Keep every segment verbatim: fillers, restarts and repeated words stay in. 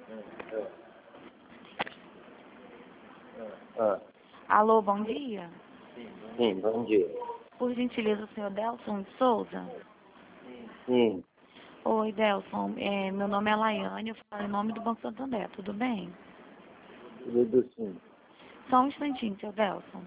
Ah, Alô, bom dia. sim, bom dia. Por gentileza, o senhor Delson de Souza? Sim, Oi, Delson. É, meu nome é Laiane, eu falo em nome do Banco Santander, tudo bem? tudo sim. Só um instantinho, seu Delson.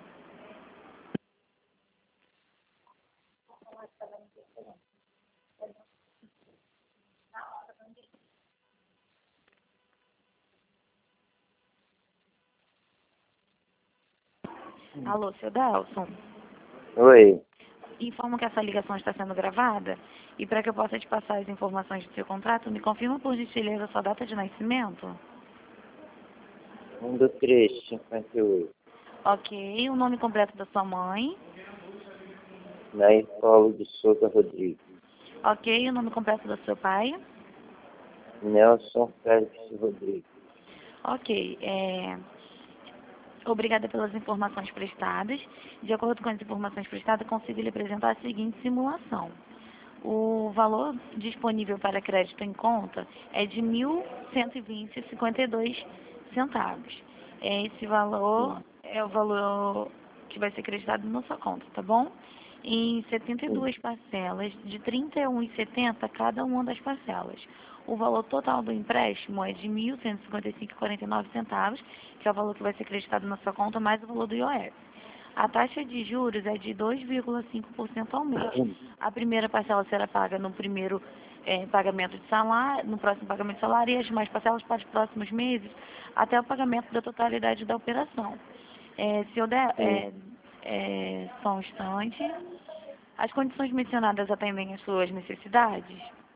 Alô, seu Delson. Oi, Informo que essa ligação está sendo gravada e para que eu possa te passar as informações do seu contrato, me confirma por gentileza a sua data de nascimento? um do três, cinquenta e oito. Ok, o nome completo da sua mãe? Nair Paulo de Souza Rodrigues. Ok, o nome completo do seu pai? Nelson Félix Rodrigues. Ok, é... Obrigada pelas informações prestadas. De acordo com as informações prestadas, consigo lhe apresentar a seguinte simulação. O valor disponível para crédito em conta é de mil cento e vinte vírgula cinquenta e dois centavos. Esse valor Sim, é o valor que vai ser creditado na sua conta, tá bom? Em setenta e sim, duas parcelas de trinta e um reais e setenta centavos cada uma das parcelas. O valor total do empréstimo é de mil cento e cinquenta e cinco reais e quarenta e nove centavos, que é o valor que vai ser creditado na sua conta, mais o valor do I O F. A taxa de juros é de dois vírgula cinco por cento ao mês. A primeira parcela será paga no primeiro eh, pagamento de salário, no próximo pagamento de salário, e as demais parcelas para os próximos meses, até o pagamento da totalidade da operação. Eh, se eu der, sim. eh, eh, só um instante. As condições mencionadas atendem às suas necessidades?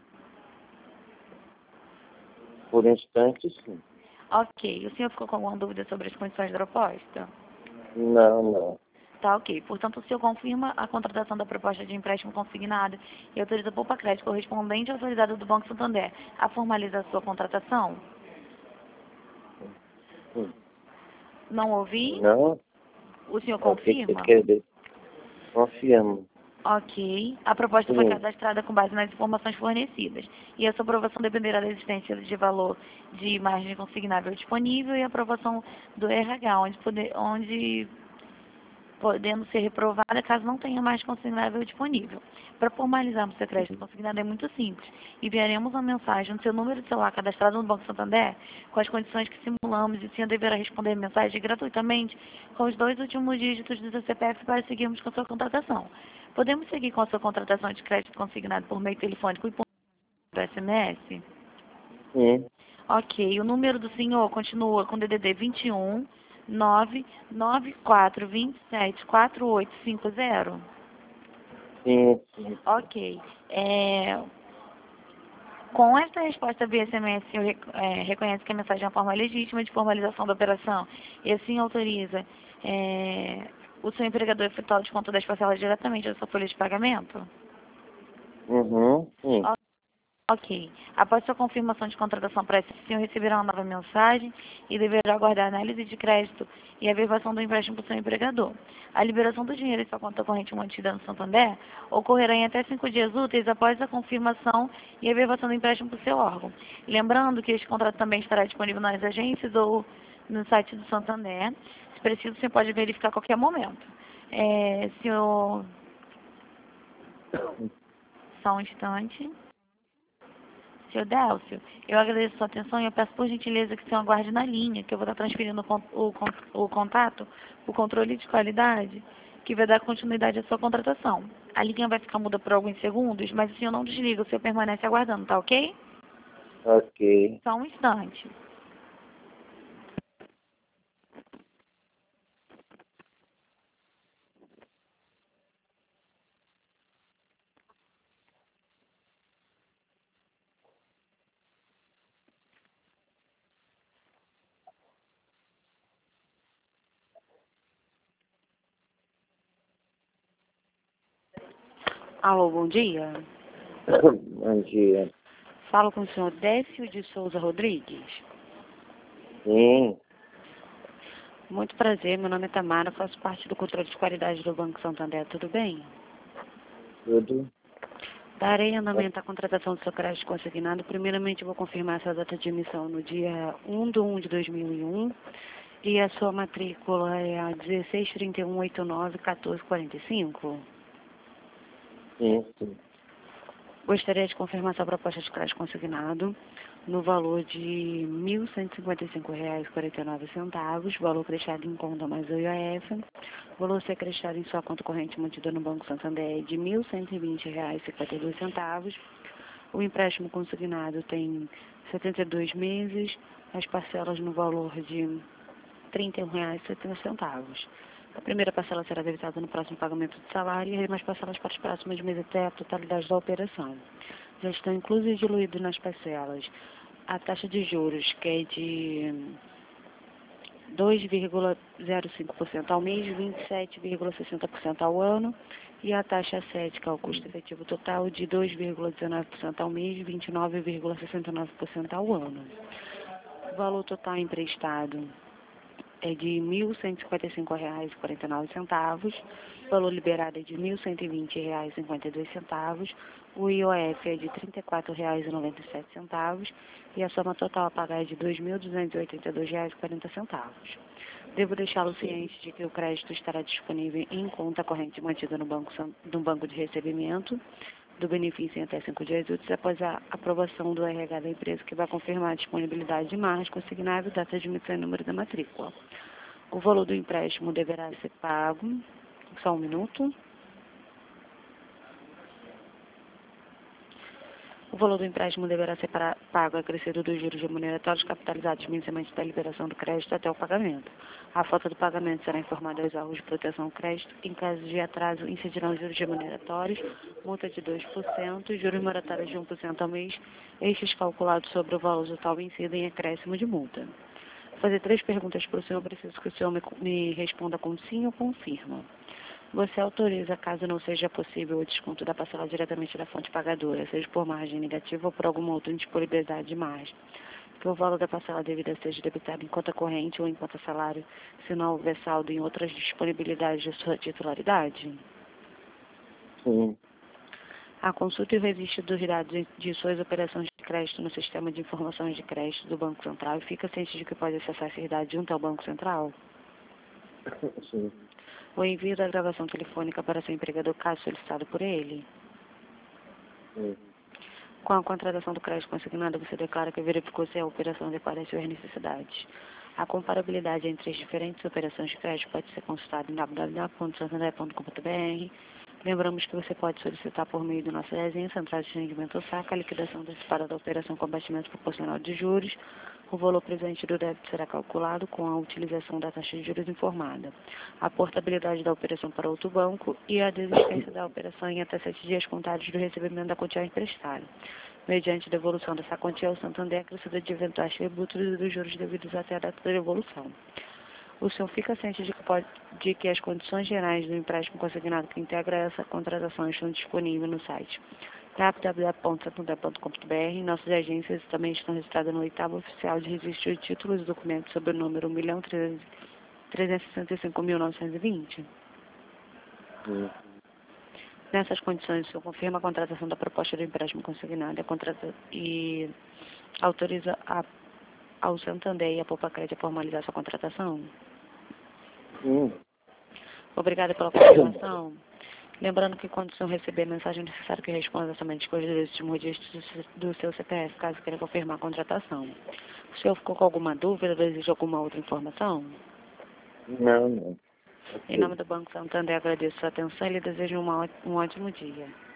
Por instante, sim. Ok. O senhor ficou com alguma dúvida sobre as condições da proposta? Não, não. Tá, ok. Portanto, o senhor confirma a contratação da proposta de empréstimo consignado e autoriza a Poupa Crédito correspondente autorizada do Banco Santander a formalizar a sua contratação? Sim. Não ouvi? Não? O senhor É o que que você confirma? quer dizer? Confirmo. Ok. A proposta foi Sim. cadastrada com base nas informações fornecidas e a sua aprovação dependerá da existência de valor de margem consignável disponível e a aprovação do R H, onde, poder, onde podendo ser reprovada caso não tenha mais consignável disponível. Para formalizarmos seu crédito consignado é muito simples. Enviaremos uma mensagem no seu número de celular cadastrado no Banco Santander com as condições que simulamos e o senhor deverá responder a mensagem gratuitamente com os dois últimos dígitos do seu C P F para seguirmos com a sua contratação. Podemos seguir com a sua contratação de crédito consignado por meio telefônico e por S M S? Sim, Ok, o número do senhor continua com D D D vinte e um, nove nove quatro dois sete quatro oito cinco zero? sim, sim. Ok. É, com esta resposta via S M S, o senhor rec- é, reconhece que a mensagem é uma forma legítima de formalização da operação e assim autoriza é, o seu empregador a efetuar o desconto das parcelas diretamente da sua folha de pagamento? Uhum, sim. Ok. Após sua confirmação de contratação para esse, o senhor receberá uma nova mensagem e deverá aguardar a análise de crédito e a averbação do empréstimo para o seu empregador. A liberação do dinheiro em sua conta corrente mantida no Santander ocorrerá em até cinco dias úteis após a confirmação e a averbação do empréstimo para o seu órgão. Lembrando que este contrato também estará disponível nas agências ou no site do Santander. Se preciso, você pode verificar a qualquer momento. É, senhor... Só um instante. Senhor Délcio, eu agradeço a sua atenção e eu peço por gentileza que o senhor aguarde na linha, que eu vou estar transferindo o, con- o, con- o contato, o controle de qualidade, que vai dar continuidade à sua contratação. A linha vai ficar muda por alguns segundos, mas o senhor não desliga, o senhor permanece aguardando, tá ok? Ok. Só um instante. Alô, bom dia. Bom dia. Falo com o senhor Décio de Souza Rodrigues. Sim, Muito prazer, meu nome é Tamara, faço parte do controle de qualidade do Banco Santander, tudo bem? tudo. Darei andamento à contratação do seu crédito consignado. Primeiramente, eu vou confirmar essa data de emissão no dia um de um de dois mil e um. E a sua matrícula é a dezesseis, trinta e um, oitenta e nove, quatorze, quarenta e cinco. Sim, sim. Gostaria de confirmar sua proposta de crédito consignado no valor de mil cento e cinquenta e cinco reais e quarenta e nove centavos, valor acreditado em conta mais o I O F, valor ser acreditado em sua conta corrente mantida no Banco Santander é de mil cento e vinte reais e cinquenta e dois centavos. O empréstimo consignado tem setenta e dois meses, as parcelas no valor de trinta e um reais e setenta centavos. A primeira parcela será debitada no próximo pagamento de salário e as demais parcelas para os próximos meses até a totalidade da operação. Já estão inclusos e diluídos nas parcelas a taxa de juros, que é de dois vírgula zero cinco por cento ao mês, vinte e sete vírgula sessenta por cento ao ano, e a taxa sete, que é o custo efetivo total, de dois vírgula dezenove por cento ao mês, vinte e nove vírgula sessenta e nove por cento ao ano. O valor total emprestado é de mil cento e cinquenta e cinco reais e quarenta e nove centavos, o valor liberado é de mil cento e vinte reais e cinquenta e dois centavos, o I O F é de trinta e quatro reais e noventa e sete centavos e a soma total a pagar é de dois mil duzentos e oitenta e dois reais e quarenta centavos. Devo deixá-lo ciente de que o crédito estará disponível em conta corrente mantida no banco, no banco de recebimento do benefício em até cinco dias úteis após a aprovação do R H da empresa, que vai confirmar a disponibilidade de margem consignável, data de emissão e número da matrícula. O valor do empréstimo deverá ser pago. Só um minuto. O valor do empréstimo deverá ser para, pago acrescido dos juros remuneratórios capitalizados mensalmente da liberação do crédito até o pagamento. A falta do pagamento será informada aos órgãos de proteção ao crédito. Em caso de atraso, incidirão os juros remuneratórios, multa de dois por cento, juros moratórios de um por cento ao mês, estes calculados sobre o valor total vencido em acréscimo de multa. Vou fazer três perguntas para o senhor, preciso que o senhor me, me responda com sim ou confirma. Você autoriza, caso não seja possível, o desconto da parcela diretamente da fonte pagadora, seja por margem negativa ou por alguma outra indisponibilidade de margem, que o valor da parcela devida seja debitado em conta corrente ou em conta salário, se não houver saldo em outras disponibilidades de sua titularidade? Sim. A consulta e o registro dos dados de suas operações de crédito no sistema de informações de crédito do Banco Central e fica ciente de que pode acessar esses dados junto ao Banco Central? Sim. O envio da gravação telefônica para seu empregador, caso solicitado por ele? Sim. Com a contratação do crédito consignado, você declara que verificou se a operação adequada às suas necessidades. A comparabilidade entre as diferentes operações de crédito pode ser consultada em w w w ponto santander ponto com ponto b r. Lembramos que você pode solicitar por meio do nosso desenho, central de rendimento ou saca, a liquidação antecipada da operação com abatimento proporcional de juros. O valor presente do débito será calculado com a utilização da taxa de juros informada, a portabilidade da operação para outro banco e a desistência da operação em até sete dias contados do recebimento da quantia emprestada, mediante devolução dessa quantia ao Santander acrescida de eventuais tributos e dos juros devidos até a data da devolução. O senhor fica ciente de que, pode, de que as condições gerais do empréstimo consignado que integra essa contratação estão disponíveis no site w w w ponto santander ponto com ponto b r. Nossas agências também estão registradas no oitavo oficial de registro de títulos e documentos sob o número um milhão trezentos e sessenta e cinco mil novecentos e vinte. Sim. Nessas condições, o senhor confirma a contratação da proposta do empréstimo consignado e, contrata, e autoriza a, ao Santander e a Poupa-Crédito a formalizar sua contratação? Sim. Obrigada pela confirmação. Lembrando que quando o senhor receber a mensagem, é necessário que responda somente com os últimos dígitos do seu C P F, caso queira confirmar a contratação. O senhor ficou com alguma dúvida ou deseja alguma outra informação? Não, não. Em nome do Banco Santander, agradeço a sua atenção e lhe desejo uma, um ótimo dia.